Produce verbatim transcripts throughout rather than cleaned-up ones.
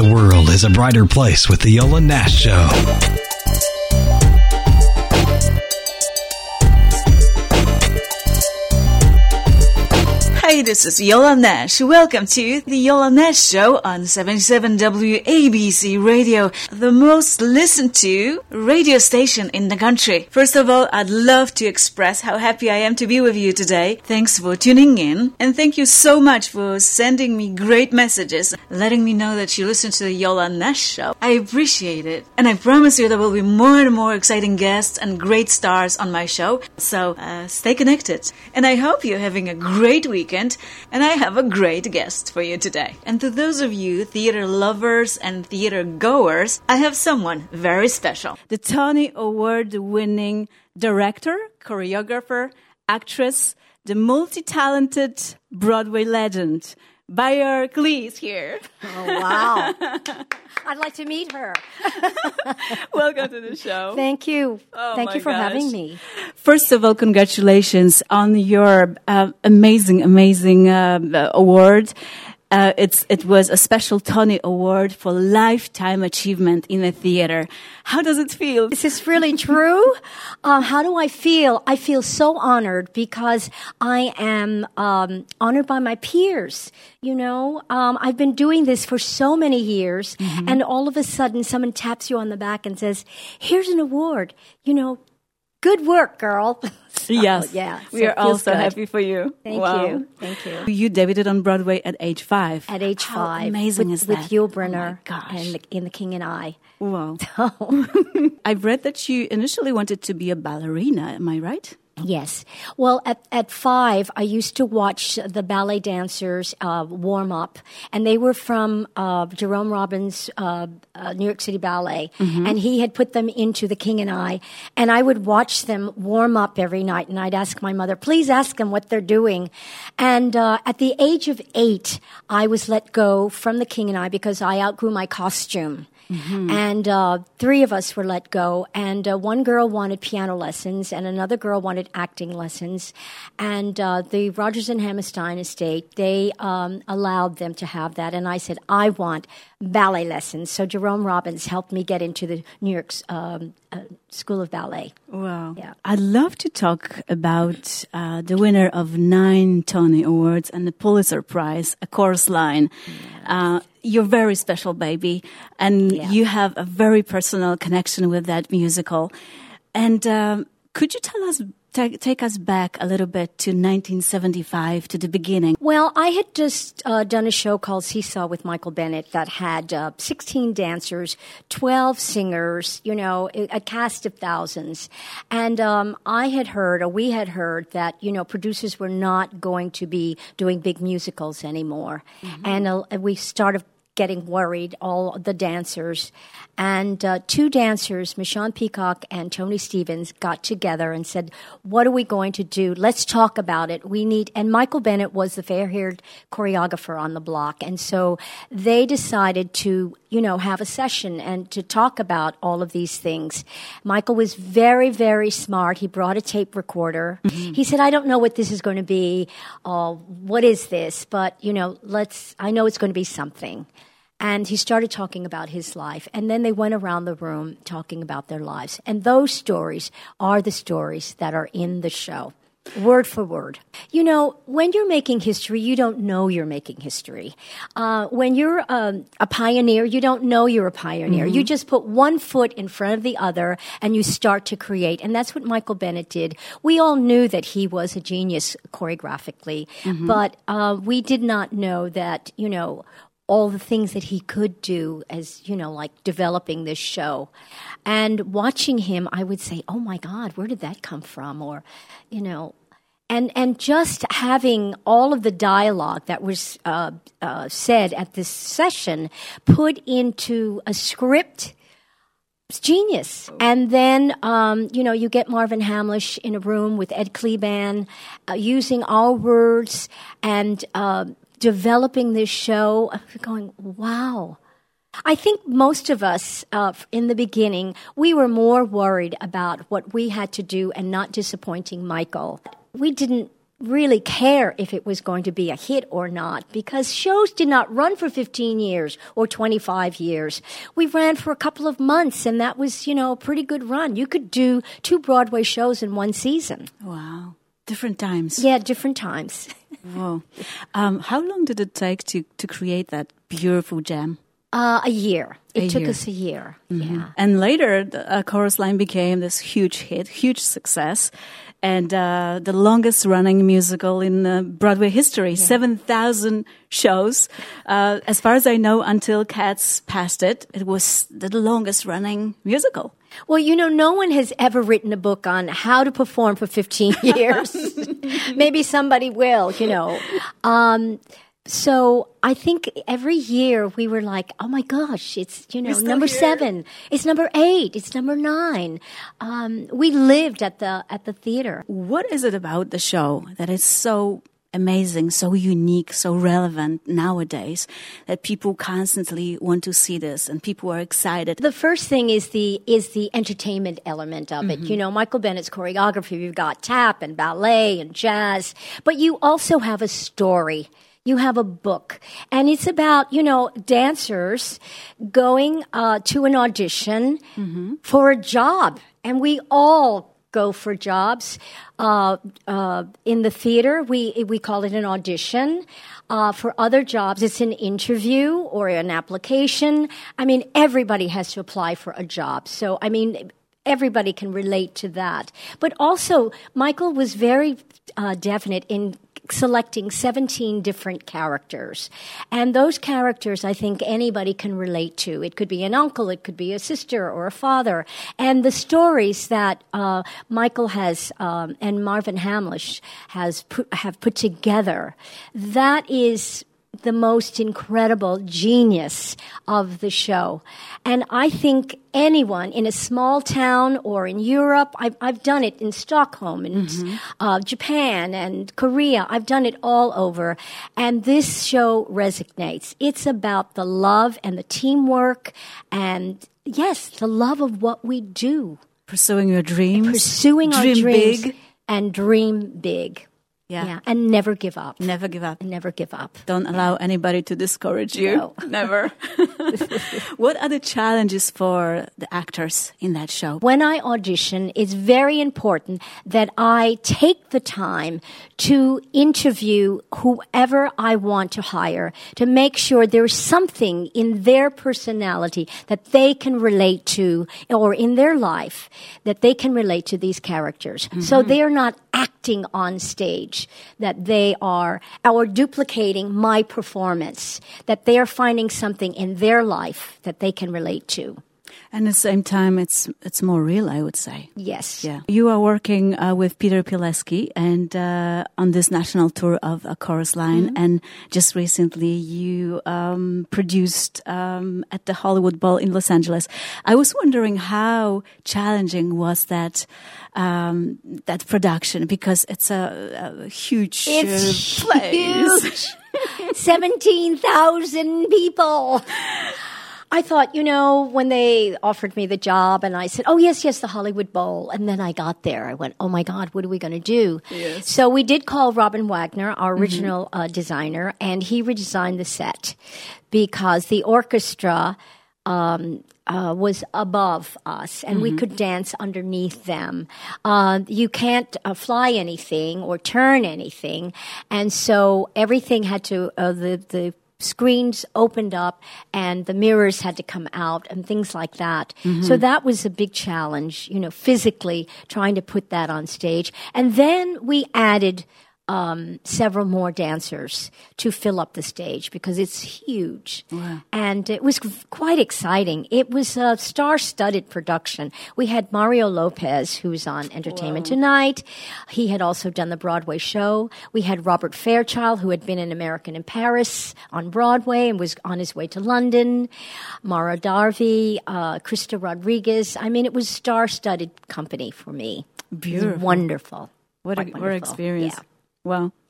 the world is a brighter place with the Yola Nash Show. Hi, this is Yola Nash. Welcome to the Yola Nash Show on seventy-seven W A B C Radio, the most listened to radio station in the country. First of all, I'd love to express how happy I am to be with you today. Thanks for tuning in, and thank you so much for sending me great messages, letting me know that you listen to the Yola Nash Show. I appreciate it, and I promise you there will be more and more exciting guests and great stars on my show, so uh, stay connected. And I hope you're having a great weekend. And I have a great guest for you today. And to those of you theater lovers and theater goers, I have someone very special. The Tony Award-winning director, choreographer, actress, the multi-talented Broadway legend, Bayer Klee is here. Oh, wow. I'd like to meet her. Welcome to the show. Thank you. Oh, Thank you for gosh. having me. First of all, congratulations on your uh, amazing, amazing uh, award. Uh, it's it was a special Tony Award for Lifetime Achievement in the Theater. How does it feel? Is this really true? uh, how do I feel? I feel so honored because I am um, honored by my peers. You know, um, I've been doing this for so many years, mm-hmm. and all of a sudden someone taps you on the back and says, here's an award. You know, good work, girl. So, yes, yeah, so we are also good. happy for you. Thank wow. you, thank you. You debuted on Broadway at age five. At age How five, amazing with, is that? with Yul Brynner oh gosh. and the, in The King and I. Wow. So. I've read that you initially wanted to be a ballerina. Am I right? Yes. Well, at, at five, I used to watch the ballet dancers uh, warm up, and they were from uh, Jerome Robbins' uh, uh, New York City Ballet, mm-hmm. and he had put them into The King and I, and I would watch them warm up every night, and I'd ask my mother, please ask them what they're doing. And uh, at the age of eight, I was let go from The King and I because I outgrew my costume. Mm-hmm. And uh, three of us were let go, and uh, one girl wanted piano lessons, and another girl wanted acting lessons. And uh, the Rodgers and Hammerstein estate, they um, allowed them to have that, and I said, I want ballet lessons. So Jerome Robbins helped me get into the New York um, uh, School of Ballet. Wow. Yeah. I'd love to talk about uh, the winner of nine Tony Awards and the Pulitzer Prize, A Chorus Line. Yes. Uh, You're very special, baby, and yeah. you have a very personal connection with that musical. And um, could you tell us, t- take us back a little bit to nineteen seventy-five, to the beginning? Well, I had just uh, done a show called Seesaw with Michael Bennett that had uh, sixteen dancers, twelve singers, you know, a cast of thousands. And um, I had heard, or we had heard, that, you know, producers were not going to be doing big musicals anymore. Mm-hmm. And uh, we started getting worried, all the dancers. And uh, two dancers, Michonne Peacock and Tony Stevens, got together and said, what are we going to do? Let's talk about it. We need, and Michael Bennett was the fair-haired choreographer on the block. And so they decided to, you know, have a session and to talk about all of these things. Michael was very, very smart. He brought a tape recorder. Mm-hmm. He said, I don't know what this is going to be. Uh, what is this? But, you know, let's, I know it's going to be something. And he started talking about his life. And then they went around the room talking about their lives. And those stories are the stories that are in the show, word for word. You know, when you're making history, you don't know you're making history. Uh, when you're um, a pioneer, you don't know you're a pioneer. Mm-hmm. You just put one foot in front of the other and you start to create. And that's what Michael Bennett did. We all knew that he was a genius choreographically, mm-hmm. but uh, we did not know that, you know, all the things that he could do as, you know, like developing this show. And watching him, I would say, oh my God, where did that come from? Or, you know, and and just having all of the dialogue that was uh, uh, said at this session put into a script, it's genius. And then, um, you know, you get Marvin Hamlish in a room with Ed Kleban, uh, using our words and uh, developing this show, going, wow. I think most of us, uh, in the beginning, we were more worried about what we had to do and not disappointing Michael. We didn't really care if it was going to be a hit or not, because shows did not run for fifteen years or twenty-five years. We ran for a couple of months, and that was, you know, a pretty good run. You could do two Broadway shows in one season. Wow. Different times. Yeah, different times. Whoa. Um, how long did it take to, to create that beautiful gem? Uh, a year. It A took year. us a year. Mm-hmm. Yeah. And later, the uh, Chorus Line became this huge hit, huge success, and uh, the longest running musical in uh, Broadway history, yeah. seven thousand shows. Uh, as far as I know, until Cats passed it, it was the longest running musical. Well, you know, no one has ever written a book on how to perform for fifteen years. Maybe somebody will, you know. Um, So I think every year we were like, oh my gosh, it's, you know, number here. seven, it's number eight, it's number nine. Um, we lived at the at the theater. What is it about the show that is so amazing, so unique, so relevant nowadays that people constantly want to see this and people are excited? The first thing is the is the entertainment element of it. Mm-hmm. You know, Michael Bennett's choreography, you've got tap and ballet and jazz, but you also have a story. You have a book, and it's about, you know, dancers going uh, to an audition mm-hmm. for a job, and we all go for jobs. Uh, uh, in the theater, we we call it an audition. Uh, for other jobs, it's an interview or an application. I mean, everybody has to apply for a job. So, I mean, everybody can relate to that. But also, Michael was very uh, definite in selecting seventeen different characters. And those characters, I think anybody can relate to. It could be an uncle, it could be a sister or a father. And the stories that uh, Michael has um, and Marvin Hamlisch has put, have put together, that is the most incredible genius of the show. And I think anyone in a small town or in Europe, I've, I've done it in Stockholm and mm-hmm. uh, Japan and Korea. I've done it all over. And this show resonates. It's about the love and the teamwork and, yes, the love of what we do. Pursuing your dreams. Pursuing dream our dreams. Big. And dream big. Yeah. yeah, and never give up. Never give up. Never give up. Don't allow anybody to discourage you. No. Never. What are the challenges for the actors in that show? When I audition, it's very important that I take the time to interview whoever I want to hire to make sure there's something in their personality that they can relate to, or in their life that they can relate to these characters. Mm-hmm. So they're not acting on stage, that they are, or duplicating my performance, that they are finding something in their life that they can relate to. And at the same time, it's it's more real, I would say. Yes. Yeah. You are working uh, with Peter Pileski and uh, on this national tour of a Chorus Line. Mm-hmm. And just recently, you um, produced um, at the Hollywood Bowl in Los Angeles. I was wondering how challenging was that um, that production, because it's a, a huge it's uh, place. Huge. seventeen thousand people. I thought, you know, when they offered me the job and I said, oh, yes, yes, the Hollywood Bowl. And then I got there. I went, oh, my God, what are we going to do? Yes. So we did call Robin Wagner, our original mm-hmm. uh, designer, and he redesigned the set because the orchestra um, uh, was above us and mm-hmm. we could dance underneath them. Uh, you can't uh, fly anything or turn anything. And so everything had to, uh, the, the, screens opened up and the mirrors had to come out and things like that. Mm-hmm. So that was a big challenge, you know, physically trying to put that on stage. And then we added um, several more dancers to fill up the stage because it's huge. Wow. And it was quite exciting. It was a star-studded production. We had Mario Lopez, who's on Entertainment Whoa. Tonight. He had also done the Broadway show. We had Robert Fairchild, who had been an American in Paris on Broadway and was on his way to London. Mara Darby, uh, Krista Rodriguez. I mean, it was a star-studded company for me. Beautiful. It was wonderful. What a wonderful. what experience. Yeah. Well,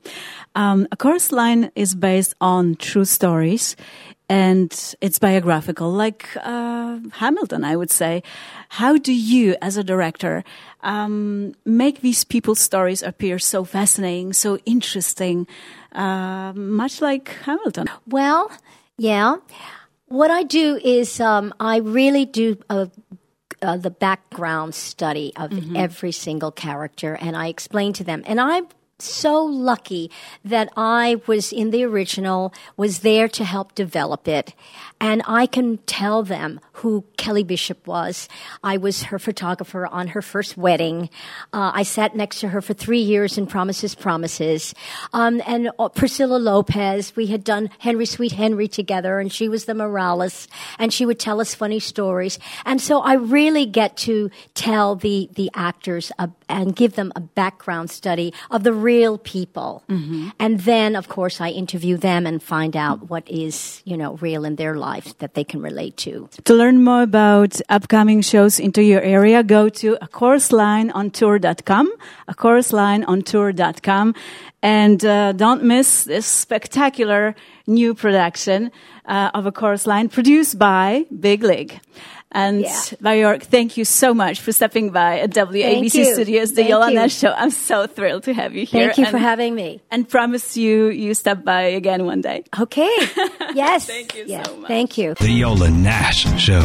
Um, A Chorus Line is based on true stories, and it's biographical, like uh, Hamilton, I would say. How do you, as a director, um, make these people's stories appear so fascinating, so interesting, uh, much like Hamilton? Well, yeah. What I do is um, I really do a Uh, the background study of mm-hmm. every single character, and I explain to them. And I'm so lucky that I was in the original, was there to help develop it. And I can tell them who Kelly Bishop was. I was her photographer on her first wedding. Uh, I sat next to her for three years in Promises, Promises. Um, and uh, Priscilla Lopez, we had done Henry Sweet Henry together, and she was the Morales, and she would tell us funny stories. And so I really get to tell the, the actors uh, and give them a background study of the real people. Mm-hmm. And then, of course, I interview them and find out what is, you know, real in their life that they can relate to. To learn more about upcoming shows into your area, go to a chorus line on tour dot com, a chorus line on tour dot com, and uh, don't miss this spectacular new production uh, of A Chorus Line produced by Big League. And yeah. Björk, thank you so much for stepping by at W A B C Studios, the Thank Yola you. Nash Show. I'm so thrilled to have you here. Thank you and, for having me. And promise you, you step by again one day. Okay. Yes. Thank you yeah. so much. Thank you. The Yola Nash Show.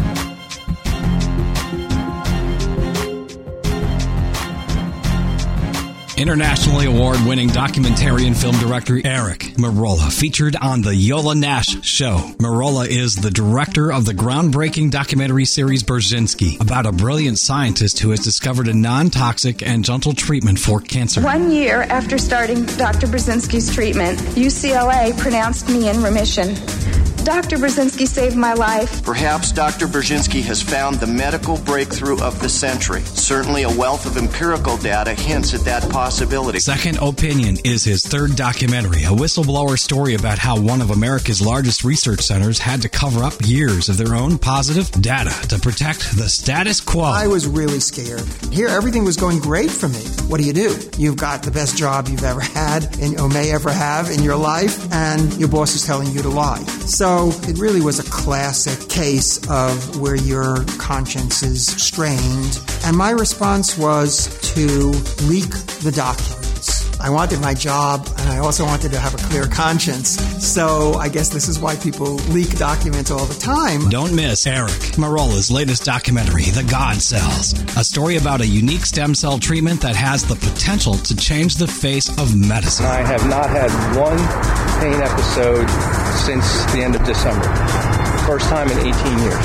Internationally award-winning documentarian film director Eric Merola featured on The Yola Nash Show. Merola is the director of the groundbreaking documentary series Brzezinski, about a brilliant scientist who has discovered a non-toxic and gentle treatment for cancer. One year after starting Doctor Brzezinski's treatment, U C L A pronounced me in remission. Doctor Brzezinski saved my life. Perhaps Doctor Brzezinski has found the medical breakthrough of the century. Certainly a wealth of empirical data hints at that possibility. Second Opinion is his third documentary, a whistleblower story about how one of America's largest research centers had to cover up years of their own positive data to protect the status quo. I was really scared. Here, everything was going great for me. What do you do? You've got the best job you've ever had and or may ever have in your life, and your boss is telling you to lie. So it really was a classic case of where your conscience is strained. And my response was to leak the documents. I wanted my job, and I also wanted to have a clear conscience. So I guess this is why people leak documents all the time. Don't miss Eric Merola's latest documentary, The God Cells, a story about a unique stem cell treatment that has the potential to change the face of medicine. I have not had one pain episode since the end of December. First time in eighteen years.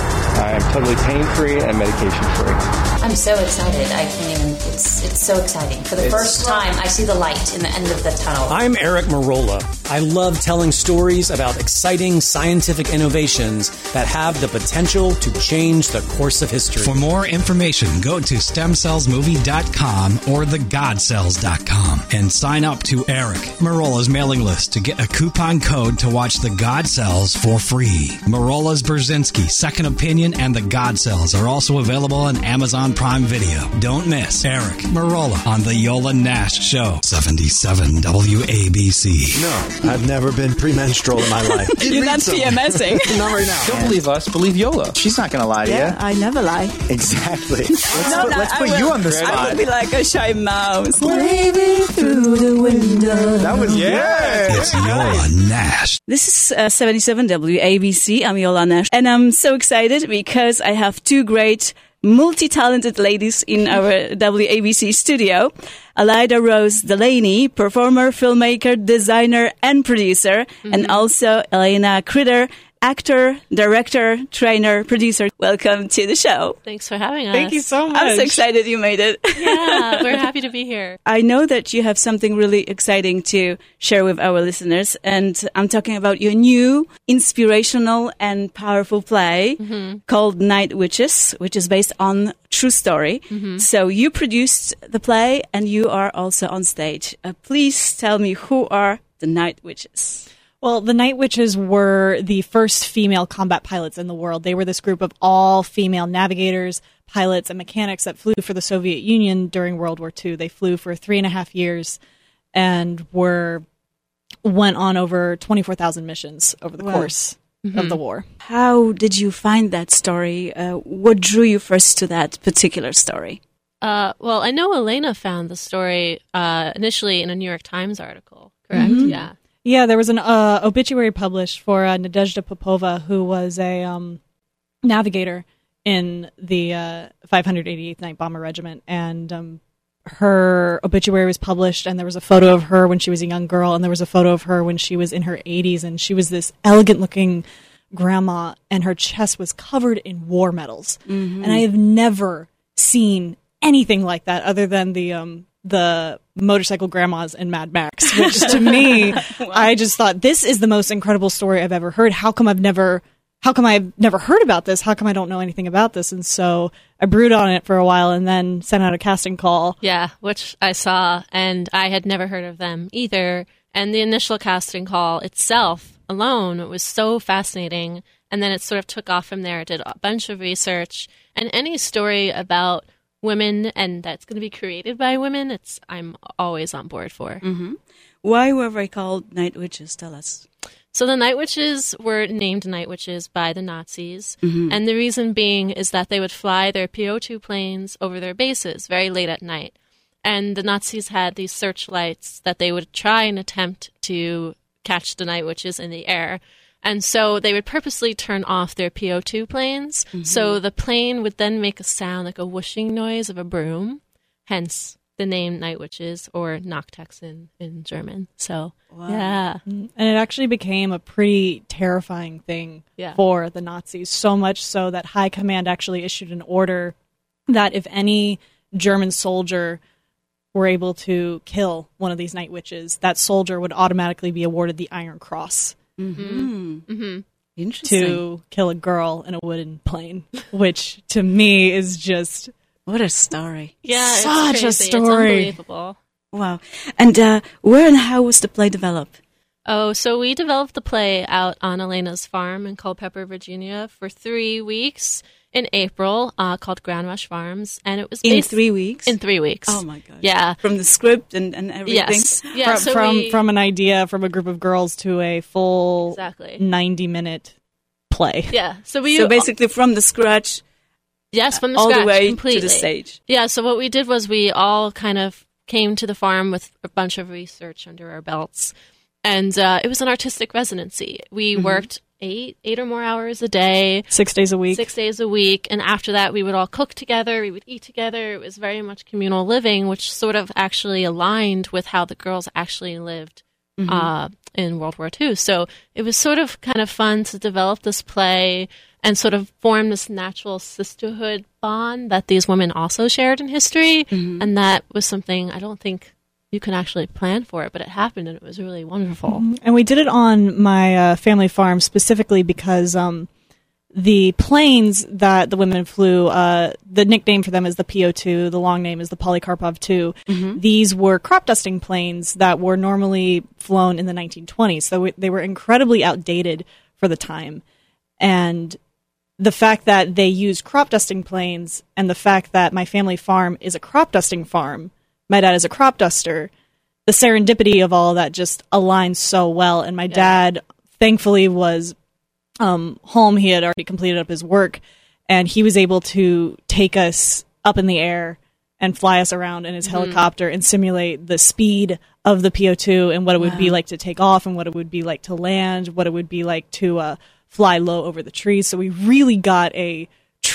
I am totally pain-free and medication-free. I'm so excited. I can't even, it's it's so exciting. For the It's first time, I see the light in the end of the tunnel. I'm Eric Merola. I love telling stories about exciting scientific innovations that have the potential to change the course of history. For more information, go to stem cells movie dot com or the god cells dot com and sign up to Eric Merola's mailing list to get a coupon code to watch The God Cells for free. Merola's Brzezinski, Second Opinion, and The God Cells are also available on Amazon Prime Video. Don't miss Eric Merola on The Yola Nash Show. seventy-seven W A B C. No, I've never been premenstrual in my life. You're not PMSing. Not right now. Don't believe us, believe Yola. She's not going to lie to Yeah, you. I never lie. Exactly. Let's No, put, no, let's I put will- you on the I spot. would be like a shy mouse. Waving through the window. That was Yeah. It's Yola Nash. This is uh, seventy-seven W A B C. I'm Yola Nash. And I'm so excited because I have two great multi-talented ladies in our W A B C studio. Alida Rose Delaney, performer, filmmaker, designer, and producer. Mm-hmm. And also Elena Critter, actor, director, trainer, producer. Welcome to the show. Thanks for having us. Thank you so much. I'm so excited you made it. Yeah, we're happy to be here. I know that you have something really exciting to share with our listeners, and I'm talking about your new inspirational and powerful play mm-hmm. called Night Witches, which is based on true story. Mm-hmm. So you produced the play, and you are also on stage. Uh, please tell me, who are the Night Witches? Well, the Night Witches were the first female combat pilots in the world. They were this group of all female navigators, pilots, and mechanics that flew for the Soviet Union during World War Two. They flew for three and a half years and were went on over twenty-four thousand missions over the Wow. course Mhm. of the war. How did you find that story? Uh, what drew you first to that particular story? Uh, well, I know Elena found the story uh, initially in a New York Times article, correct? Mhm. Yeah. Yeah, there was an uh, obituary published for uh, Nadezhda Popova, who was a um, navigator in the uh, five hundred eighty-eighth Night Bomber Regiment, and um, her obituary was published, and there was a photo of her when she was a young girl, and there was a photo of her when she was in her eighties, and she was this elegant-looking grandma, and her chest was covered in war medals. Mhm. And I have never seen anything like that other than the um, the motorcycle grandmas in Mad Max, which to me, I just thought, this is the most incredible story I've ever heard. How come I've never, how come I've never heard about this? How come I don't know anything about this? And so I brooded on it for a while and then sent out a casting call. Yeah, which I saw, and I had never heard of them either. And the initial casting call itself alone was so fascinating. And then it sort of took off from there. I did a bunch of research, and any story about women and that's going to be created by women, it's I'm always on board for. Mm-hmm. Why were they called night witches? Tell us. So the night witches were named night witches by the Nazis, Mhm. and the reason being is that they would fly their P O two planes over their bases very late at night. And the Nazis had these searchlights that they would try and attempt to catch the night witches in the air. And so they would purposely turn off their P O two planes. Mhm. So the plane would then make a sound like a whooshing noise of a broom, hence the name Night Witches, or Nachthexen in German. So, Wow. yeah. And it actually became a pretty terrifying thing Yeah. for the Nazis, so much so that High Command actually issued an order that if any German soldier were able to kill one of these night witches, that soldier would automatically be awarded the Iron Cross. Mm-hmm. Mm-hmm. Interesting. To kill a girl in a wooden plane, which to me is just What a story. Yeah, it's such crazy. a It's story. unbelievable. Wow. And uh, where and how was the play developed? Oh, so we developed the play out on Elena's farm in Culpeper, Virginia for three weeks in April, uh, called Grand Rush Farms. And it was In based- three weeks? In three weeks. Oh, my gosh. Yeah. From the script and, and everything? Yes. Yeah, from so from, we- from an idea from a group of girls to a full Exactly. ninety minute play. Yeah. So we So basically from the scratch... Yes, from the all scratch, the way completely. to the stage. Yeah, so what we did was we all kind of came to the farm with a bunch of research under our belts. And uh, it was an artistic residency. We Mhm. worked eight, eight or more hours a day. Six days a week. Six days a week. And after that, we would all cook together. We would eat together. It was very much communal living, which sort of actually aligned with how the girls actually lived Mhm. uh, in World War Two. So it was sort of kind of fun to develop this play and sort of form this natural sisterhood bond that these women also shared in history. Mhm. And that was something I don't think you can actually plan for it, but it happened and it was really wonderful. And we did it on my uh, family farm specifically because um, the planes that the women flew, uh, the nickname for them is the P O two, the long name is the Polikarpov two. Mhm. These were crop dusting planes that were normally flown in the nineteen twenties, so it, they were incredibly outdated for the time. And the fact that they use crop dusting planes and the fact that my family farm is a crop dusting farm, my dad is a crop duster, the serendipity of all of that just aligns so well. And my dad, thankfully, was um, home. He had already completed up his work, and he was able to take us up in the air and fly us around in his Mhm. helicopter and simulate the speed of the P O two and what it would be Wow. like to take off and what it would be like to land, what it would be like to uh, fly low over the trees. So we really got a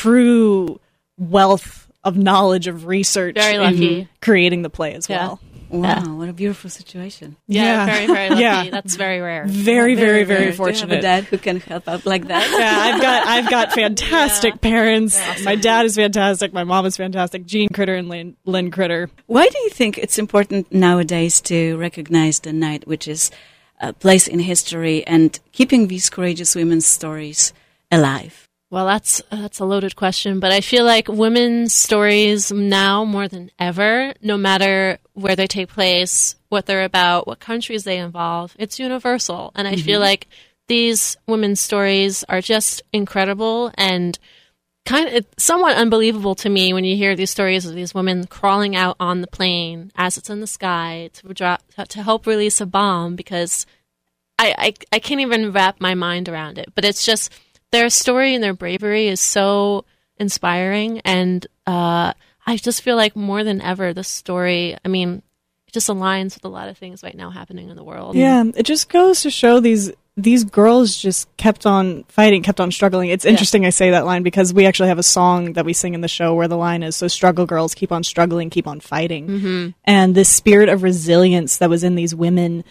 true wealth of knowledge of research Very in lucky. creating the play as Yeah. well. Wow, Yeah. what a beautiful situation. Yeah, Yeah. very, very lucky. Yeah. That's very rare. Very, very, very rare to have fortunate. a dad who can help out like that. Yeah, I've got I've got fantastic parents. My dad is fantastic. My mom is fantastic. Jean Critter and Lynn, Lynn Critter. Why do you think it's important nowadays to recognize the night, which is a place in history, and keeping these courageous women's stories alive? Well, that's that's a loaded question, but I feel like women's stories now more than ever, no matter where they take place, what they're about, what countries they involve, it's universal. And I feel Mhm. like these women's stories are just incredible and kind of it's somewhat unbelievable to me when you hear these stories of these women crawling out on the plane as it's in the sky to drop to help release a bomb, because I, I, I can't even wrap my mind around it. But it's just their story and their bravery is so inspiring, and uh, I just feel like more than ever the story, I mean, it just aligns with a lot of things right now happening in the world. Yeah, it just goes to show these these girls just kept on fighting, kept on struggling. It's interesting yeah. I say that line because we actually have a song that we sing in the show where the line is, so struggle girls, keep on struggling, keep on fighting. Mm-hmm. And this spirit of resilience that was in these women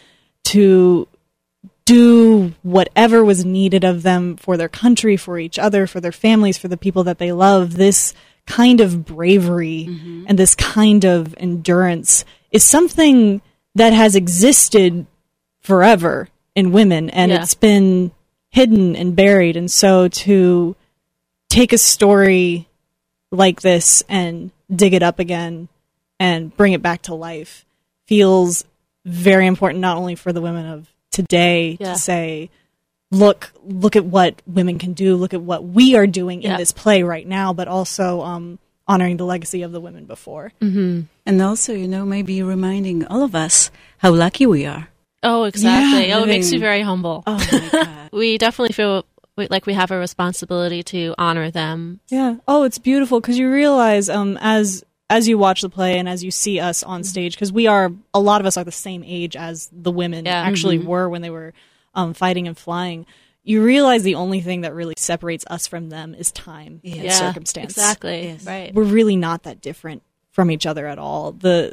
to do whatever was needed of them for their country, for each other, for their families, for the people that they love, this kind of bravery mm-hmm. and this kind of endurance is something that has existed forever in women, and yeah. it's been hidden and buried. And so to take a story like this and dig it up again and bring it back to life feels very important, not only for the women of today yeah. to say, look, look at what women can do, look at what we are doing in yeah. this play right now, but also um, honoring the legacy of the women before. Mm-hmm. And also, you know, maybe reminding all of us how lucky we are. Oh, exactly. Yeah, oh, it makes you very humble. Oh, my God. We definitely feel like we have a responsibility to honor them. Yeah. Oh, it's beautiful because you realize um, as as you watch the play and as you see us on stage, because we are, a lot of us are the same age as the women yeah. actually mm-hmm. were when they were um, fighting and flying. You realize the only thing that really separates us from them is time yeah. and yeah, circumstance. Exactly. Yes. Right. We're really not that different from each other at all. The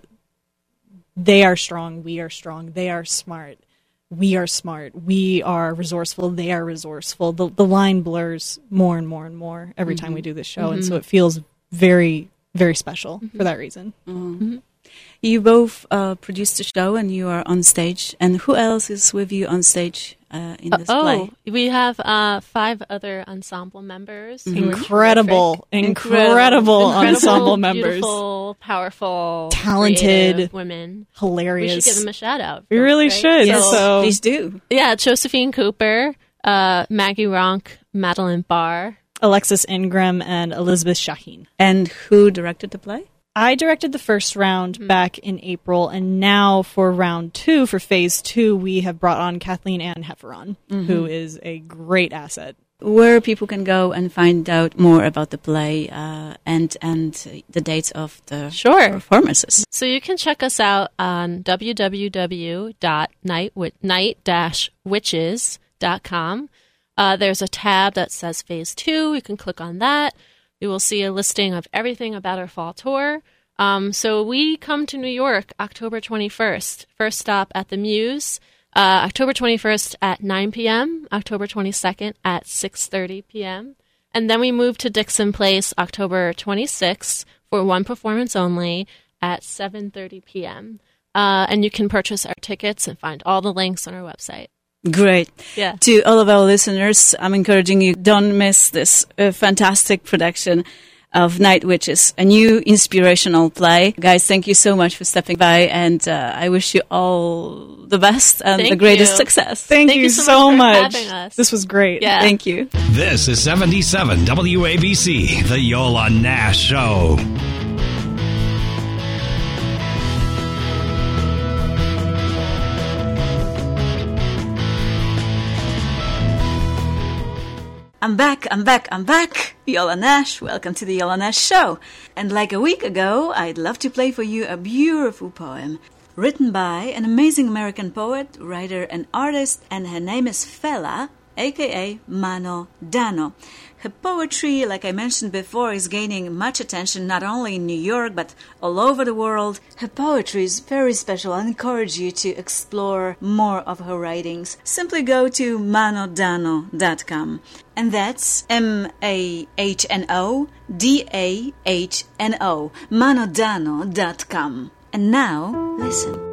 They are strong, we are strong. They are smart, we are smart. We are resourceful, they are resourceful. The the line blurs more and more and more every mm-hmm. time we do this show, mm-hmm. and so it feels very, very special mm-hmm. for that reason. Mm-hmm. You both uh, produced the show and you are on stage. And who else is with you on stage uh, in this uh, oh, play? We have uh, five other ensemble members. Mm-hmm. Incredible, incredible, incredible ensemble members. Beautiful, powerful, talented women. Hilarious. We should give them a shout out. We really right? should. Yes, so. Please do. Yeah, Josephine Cooper, uh, Maggie Ronk, Madeline Barr, Alexis Ingram, and Elizabeth Shaheen. And who directed the play? I directed the first round mm-hmm. back in April, and now for round two, for phase two, we have brought on Kathleen Ann Hefferon, mm-hmm. who is a great asset. Where people can go and find out more about the play uh, and and the dates of the sure. performances. So you can check us out on w w w dot night dash witches dot com. Uh, there's a tab that says phase two. You can click on that. You will see a listing of everything about our fall tour. Um, so we come to New York October twenty-first. First stop at the Muse, uh, October twenty-first at nine p.m., October twenty-second at six thirty p.m. And then we move to Dixon Place October twenty-sixth for one performance only at seven thirty p.m. Uh, and you can purchase our tickets and find all the links on our website. Great. Yeah. To all of our listeners, I'm encouraging you, don't miss this uh, fantastic production of Night Witches, a new inspirational play. Guys, thank you so much for stepping by, and uh, I wish you all the best and thank the greatest you. success. Thank, thank you, you so, so much. much. For having us. This was great. Yeah. Thank you. This is seventy-seven W A B C, The Yola Nash Show. I'm back, I'm back, I'm back. Yola Nash, welcome to the Yola Nash Show. And like a week ago, I'd love to play for you a beautiful poem written by an amazing American poet, writer, and artist, and her name is Fela, aka Mano Dano. Her poetry, like I mentioned before, is gaining much attention not only in New York but all over the world. Her poetry is very special. I encourage you to explore more of her writings. Simply go to mano dano dot com. And that's M A H N O D A H N O, mano dano dot com. And now, listen.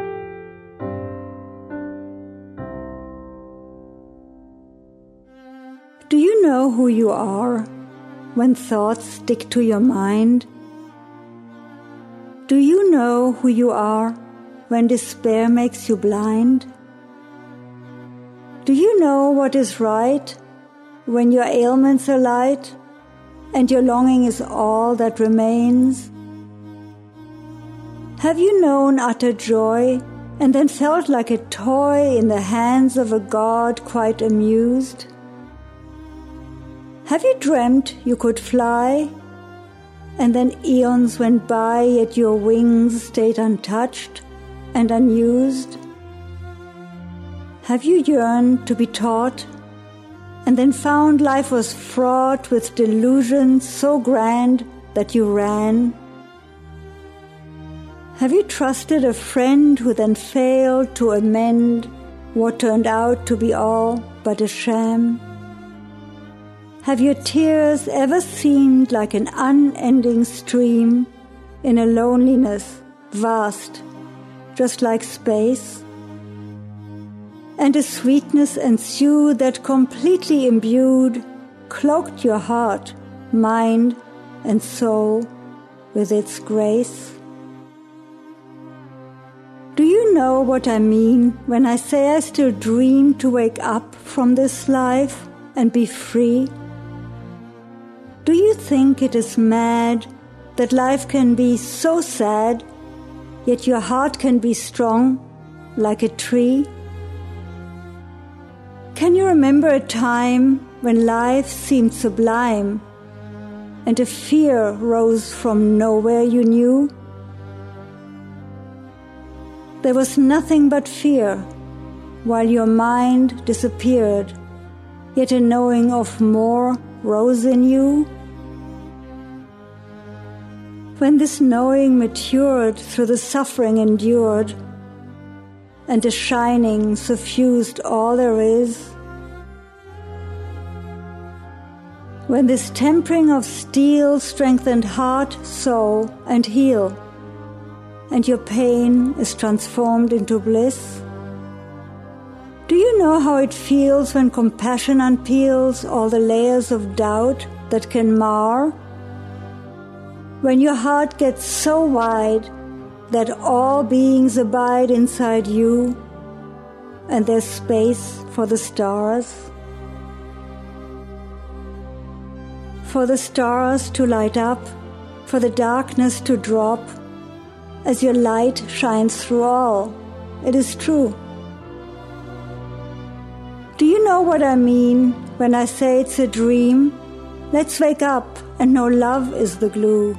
Do you know who you are when thoughts stick to your mind? Do you know who you are when despair makes you blind? Do you know what is right when your ailments are light and your longing is all that remains? Have you known utter joy and then felt like a toy in the hands of a god quite amused? Have you dreamt you could fly, and then eons went by, yet your wings stayed untouched and unused? Have you yearned to be taught, and then found life was fraught with delusions so grand that you ran? Have you trusted a friend who then failed to amend what turned out to be all but a sham? Have your tears ever seemed like an unending stream in a loneliness vast, just like space? And a sweetness ensued that completely imbued, cloaked your heart, mind, and soul with its grace? Do you know what I mean when I say I still dream to wake up from this life and be free? Do you think it is mad that life can be so sad, yet your heart can be strong like a tree? Can you remember a time when life seemed sublime and a fear rose from nowhere you knew? There was nothing but fear while your mind disappeared, yet a knowing of more rose in you. When this knowing matured through the suffering endured, and a shining suffused all there is, when this tempering of steel strengthened heart, soul, and heel, and your pain is transformed into bliss, do you know how it feels when compassion unpeels all the layers of doubt that can mar? When your heart gets so wide that all beings abide inside you, and there's space for the stars? For the stars to light up, for the darkness to drop, as your light shines through all. It is true. Do you know what I mean when I say it's a dream? Let's wake up and know love is the glue.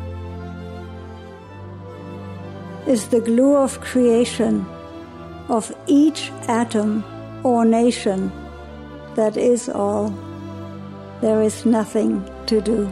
Is the glue of creation, of each atom or nation. That is all. There is nothing to do.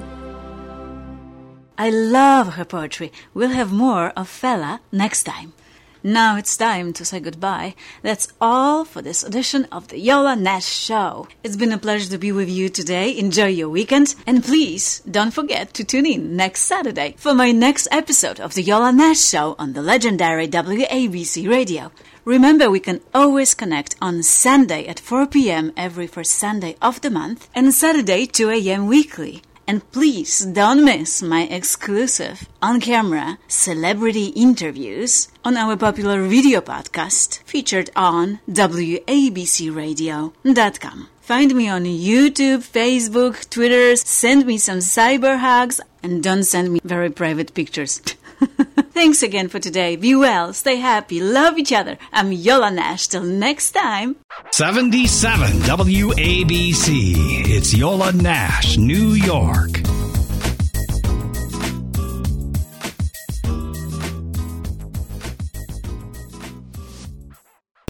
I love her poetry. We'll have more of Fela next time. Now it's time to say goodbye. That's all for this edition of the Yola Nash Show. It's been a pleasure to be with you today. Enjoy your weekend. And please don't forget to tune in next Saturday for my next episode of the Yola Nash Show on the legendary W A B C Radio. Remember, we can always connect on Sunday at four p.m. every first Sunday of the month and Saturday two a.m. weekly. And please don't miss my exclusive on-camera celebrity interviews on our popular video podcast featured on W A B C radio dot com. Find me on YouTube, Facebook, Twitter, send me some cyber hugs, and don't send me very private pictures. Thanks again for today. Be well, stay happy, love each other. I'm Yola Nash. Till next time. seventy-seven W A B C. It's Yola Nash, New York.